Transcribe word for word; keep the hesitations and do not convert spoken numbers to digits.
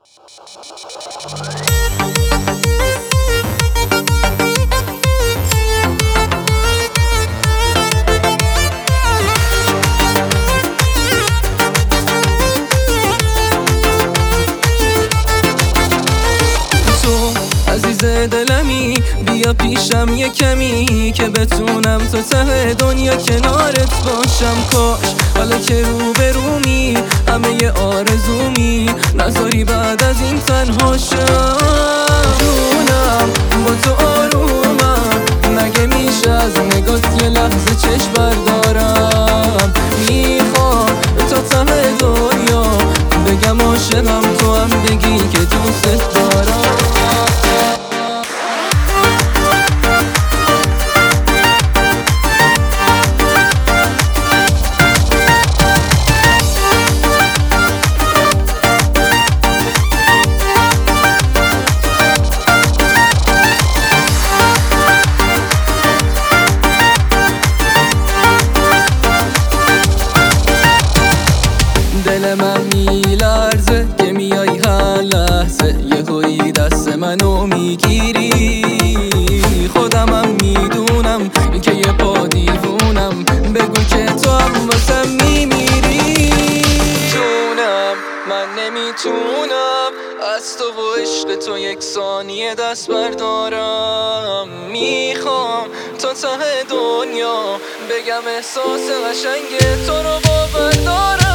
عزیز دلمی بیا پیشم یه کمی که بتونم تا ته دنیا کنارت باشم. کاش حالا که رو به رومی همه ی آرزومی نذاری بعد از این تنها شم. جونم با تو آرومم مگه میشه از نگات یه لحظه چشم بردارم. میخوام تا ته دنیا بگم عاشقم تو هم بگی که دوست دارم. دل من میلرزه که میای هر لحظه یهویی دست منو میگیری. خودمم میدونم که یه پا دیوونم بگو که تو هم واسم میمیری. جونم من نمیتونم از تو و عشق تو یک ثانیه دست بردارم. میخوام تا ته دنیا بگم احساس قشنگ تو رو باور دارم.